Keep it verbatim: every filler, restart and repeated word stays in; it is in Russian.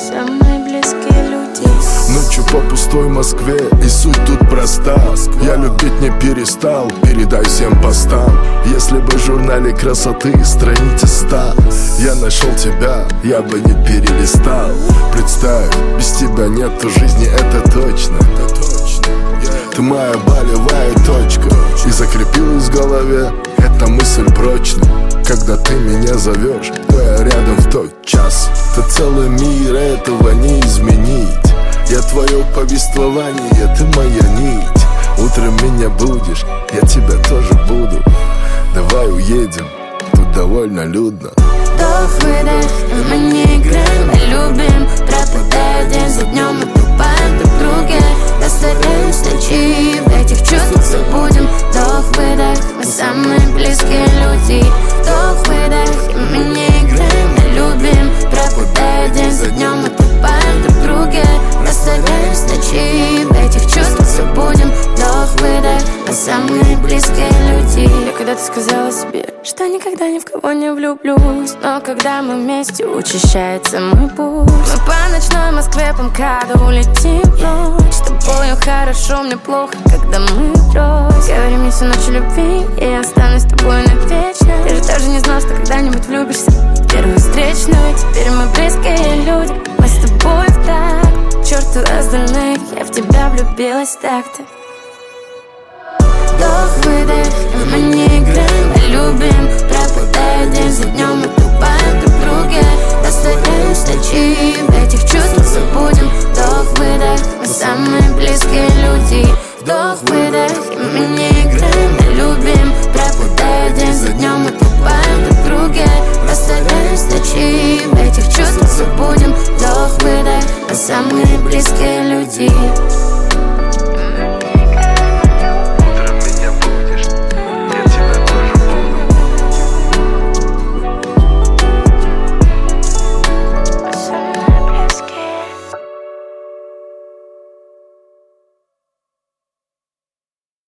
самые близкие люди. Ночью по пустой Москве, и суть тут проста. Я любить не перестал, передай всем постам. Если бы в журнале красоты страница ста, я нашел тебя, я бы не перелистал. Представь, без тебя нету жизни, это точно. Ты моя болевая точка, и закрепилась в голове эта мысль прочно. Когда ты меня зовешь, то я рядом в тот час. Ты целый мир, этого не изменить. Я твое повествование, ты моя нить. Утром меня будешь, я тебя тоже буду. Давай уедем, тут довольно людно. Вдох-выдох, и мы не играем, мы любим. Пропадая день за днем, мы тупаем друг друге. Растворяемся ночи, в этих чувствах забудем. Вдох-выдох, мы самые близкие люди. Вдох-выдох, и мы не играем, мы любим. Пропадая день за днем, мы тупаем друг друге. Растворяемся ночи, в этих чувствах забудем. Вдох-выдох, мы самые близкие люди. Я когда-то сказала себе, что никогда ни в кого не влюблюсь, но когда мы вместе, учащается мой пульс. Мы по ночной Москве по МКАДу улетим в ночь. С тобою хорошо, мне плохо, когда мы врозь. Говори мне всю ночь о любви, и я останусь с тобой навечно. Ты же тоже не знал, что когда-нибудь влюбишься в первую встречную. Теперь мы близкие люди, мы с тобой в такт. К черту остальных, я в тебя влюбилась так-то. Вдох-выдох, и мы не играем, мы любим. Пропадая день за днем, мы тупаем друг друге. Растворяемся ночи, в этих чувствах забудем. Вдох-выдох, мы самые близкие люди. Вдох-выдох, и мы не играем, мы любим. Пропадая день за днем, мы тупаем друг друге. Растворяемся ночи, в этих чувствах забудем. Вдох-выдох, мы самые близкие люди.